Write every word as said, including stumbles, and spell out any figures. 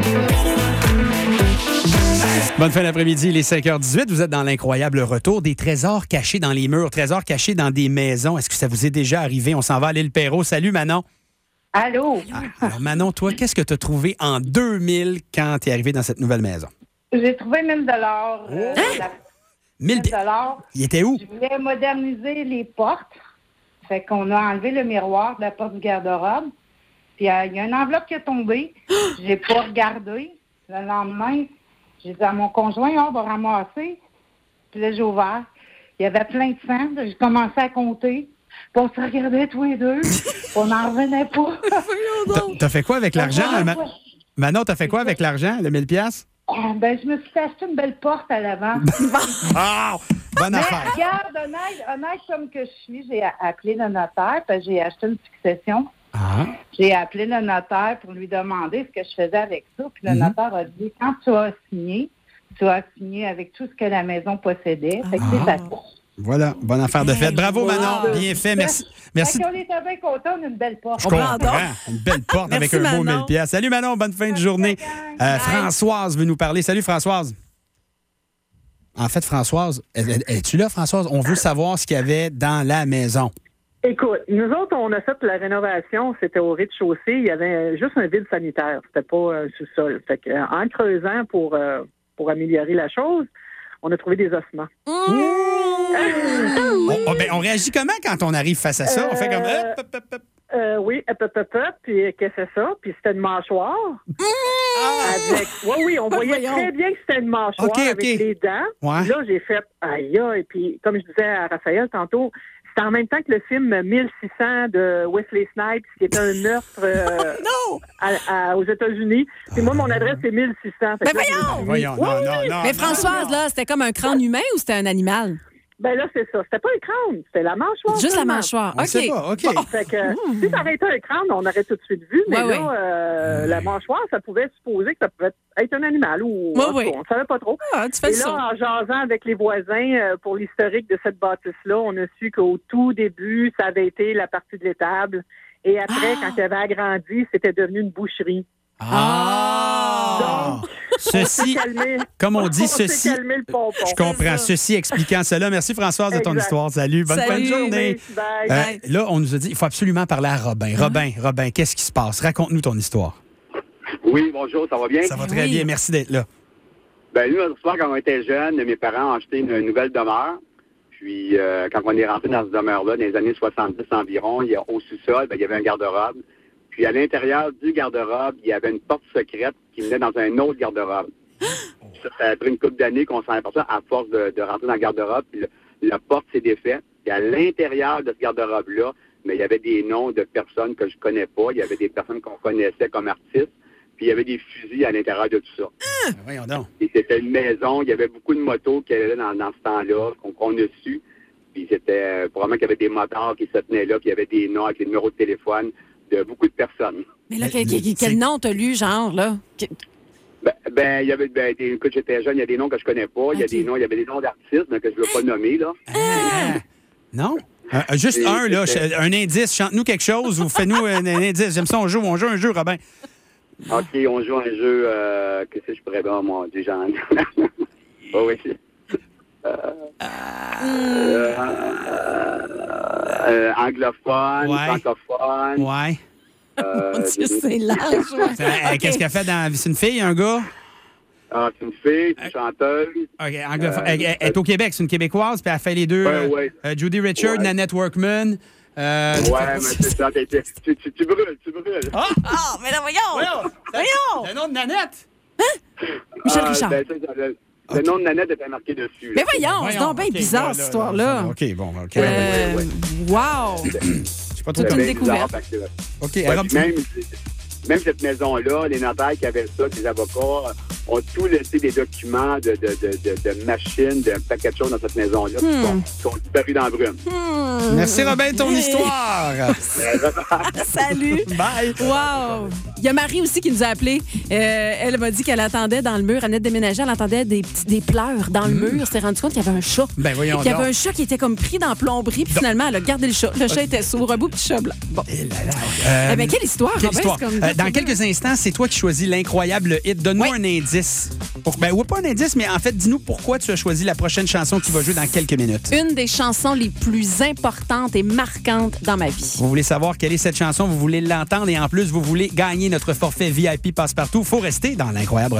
Bonne fin d'après-midi, il est cinq heures dix-huit. Vous êtes dans l'incroyable retour des trésors cachés dans les murs, trésors cachés dans des maisons. Est-ce que ça vous est déjà arrivé? On s'en va à l'île Perrot. Salut, Manon. Allô? Ah, alors, Manon, toi, qu'est-ce que tu as trouvé en deux mille quand tu es arrivé dans cette nouvelle maison? J'ai trouvé mille dollars. Euh, Hein? la... mille dollars? Il était où? Je voulais moderniser les portes. Fait qu'on a enlevé le miroir de la porte du garde-robe. Puis il euh, y a une enveloppe qui est tombée. J'ai pas regardé. Le lendemain, j'ai dit à mon conjoint, on va ramasser. Puis là, j'ai ouvert. Il y avait plein de sang. J'ai commencé à compter. Puis on se regardait tous les deux. On n'en revenait pas. T'as, t'as fait quoi avec l'argent? Ma... Manon, t'as fait quoi avec l'argent, le mille piastres? Ah, ben, je me suis acheté une belle porte à l'avant. Ah! Bonne Mais affaire. regarde, honnête, honnête comme que je suis, j'ai appelé le notaire, parce que j'ai acheté une succession. Ah. J'ai appelé le notaire pour lui demander ce que je faisais avec ça. Puis le Mm-hmm. notaire a dit, quand tu as signé, tu as signé avec tout ce que la maison possédait. Fait que c'est Ah. ça. Voilà, bonne affaire de fête. Bravo, Manon. Bien fait. Merci. Merci. Fait qu'on était bien contents, on a une belle porte. Je comprends. Une belle porte avec Merci, un beau Manon. mille piastres. Salut, Manon. Bonne fin de journée. Euh, Françoise veut nous parler. Salut, Françoise. En fait, Françoise, es-tu là, Françoise? On veut savoir ce qu'il y avait dans la maison. Écoute, nous autres, on a fait la rénovation, c'était au rez-de-chaussée, il y avait juste un vide sanitaire, c'était pas un sous-sol. Fait que, en creusant pour, euh, pour améliorer la chose, on a trouvé des ossements. Mmh. On, oh, ben, on réagit comment quand on arrive face à ça? On fait comme... Euh, hop, hop, hop, hop. Euh, oui, hop, hop, hop, hop, puis qu'est-ce que c'est ça? Puis c'était une mâchoire. Avec... Oui, oui, on voyait Voyons. très bien que c'était une mâchoire OK, OK. avec les dents. Ouais. Là, j'ai fait, aïe, aïe, puis comme je disais à Raphaël tantôt, c'était en même temps que le film mille six cents de Wesley Snipes, qui était un meurtre euh, Non! à- à- aux États-Unis. Puis moi, mon adresse, c'est mille six cents. Fait Mais que là, voyons! je me suis dit, Voyons, non, non, non. Mais non, Françoise, non. là, c'était comme un crâne humain ou c'était un animal? Ben là, c'est ça. C'était pas un crâne, c'était la mâchoire. Juste la seulement. mâchoire. On OK. sait pas, OK. Bon. Fait que si ça aurait été un crâne, on aurait tout de suite vu. Mais Ouais, là, ouais. euh, la mâchoire, ça pouvait supposer que ça pouvait être un animal ou Ouais, en tout ouais. cas, on savait pas trop. Ah, tu fais Et ça. là, en jasant avec les voisins euh, pour l'historique de cette bâtisse-là, on a su qu'au tout début, ça avait été la partie de l'étable. Et après, Ah! quand il avait agrandi, c'était devenu une boucherie. Ah! Ceci, Calmé. comme on dit, On s'est ceci... calmé le pompon. Je comprends. Ceci expliquant cela. Merci, Françoise, de ton Exact. histoire. Salut. Bonne fin de Salut. journée. Bye. Euh, Bye. là, on nous a dit il faut absolument parler à Robin. Robin, Robin, qu'est-ce qui se passe? Raconte-nous ton histoire. Oui, bonjour, ça va bien? Ça va très Oui. bien. Merci d'être là. Ben, nous, l'autre soir, quand on était jeunes, mes parents ont acheté une nouvelle demeure. Puis, euh, quand on est rentré dans cette demeure-là, dans les années soixante-dix environ, il y a, au sous-sol, ben, il y avait un garde-robe. Puis, à l'intérieur du garde-robe, il y avait une porte secrète qui menait dans un autre garde-robe. Ça, ça a pris une couple d'années qu'on s'en est aperçu à force de, de rentrer dans le garde-robe. Puis, le- la porte s'est défaite. Puis, à l'intérieur de ce garde-robe-là, mais il y avait des noms de personnes que je connais pas. Il y avait des personnes qu'on connaissait comme artistes. Puis, il y avait des fusils à l'intérieur de tout ça. Ben, voyons donc. Et c'était une maison, il y avait beaucoup de motos qui allaient dans, dans ce temps-là, qu'on, qu'on a su. Puis c'était euh, probablement qu'il y avait des motards qui se tenaient là, puis il y avait des noms avec les numéros de téléphone de beaucoup de personnes. Mais là, Mais quel, quel- c'est- quel nom t'as lu, genre, là? Que- Ben, ben il y avait, ben, des, quand j'étais jeune, il y a des noms que je connais pas, il y a Ok. des noms, il y avait des noms d'artistes, mais que je ne veux pas nommer, là. Ah! Non? Euh, euh, juste Et un, là. c'était- ch- Un indice. Chante-nous quelque chose ou fais-nous un, un indice. J'aime ça, on joue. On joue un jeu, Robin. OK, on joue un jeu, euh, qu'est-ce que je pourrais dire, moi, des gens. Oh, oui, c'est... Euh, euh, euh, anglophone, Ouais. francophone. Ouais. euh, Mon Dieu, des- c'est large. ouais. Ça, euh, OK. Qu'est-ce qu'elle fait dans. C'est une fille, un gars? Ah, c'est une fille, c'est une chanteuse. OK, anglophone. Euh, elle, elle est au Québec, c'est une Québécoise, puis elle fait les deux. Ouais, euh, ouais. euh, Judy Richard, Ouais. Nanette Workman. Euh, Ouais, mais c'est ça, t'es- t'es- tu, tu, tu brûles, tu brûles. Ah! Ah, mais là, voyons! Voyons! Voyons! Le nom de Nanette! Michel Ah, Richard. ben, ça, ça, le, le nom de Nanette était marqué dessus. Mais là. voyons, c'est donc bien OK, bizarre, là, cette là, histoire-là. OK, bon, OK. Euh, ouais, Wow! Je sais pas trop toute C'était une bien découverte. bizarre, parce que- OK, Ouais, alors, puis même, même cette maison-là, les notaires qui avaient ça, les avocats, ont tout laissé des documents de, de, de, de, de machines, d'un paquet de choses dans cette maison-là, qui Hmm. sont, qui sont disparus dans la brume. Hmm. merci Robin de ton Hey. histoire. Salut! Bye. Wow! Il y a Marie aussi qui nous a appelé. Euh, elle m'a dit qu'elle attendait dans le mur. Elle venait de déménager. Elle entendait des, petits, des pleurs dans le mur. Elle s'est rendue compte qu'il y avait un chat. Ben voyons Il y avait donc. un chat qui était comme pris dans la plomberie. Puis finalement, elle a gardé le chat. Le chat était sourd. Un beau petit chat blanc. Bon. Eh là là. Euh, Eh bien, quelle histoire, Quelle Robin, histoire. c'est comme- Euh, dans quelques instants, c'est toi qui choisis l'incroyable hit. Donne-nous Oui. un indice. Pour, ben, oui, pas un indice, mais en fait, dis-nous pourquoi tu as choisi la prochaine chanson qui va jouer dans quelques minutes. Une des chansons les plus importantes et marquantes dans ma vie. Vous voulez savoir quelle est cette chanson, vous voulez l'entendre et en plus, vous voulez gagner notre forfait V I P Passe-Partout. Faut rester dans l'incroyable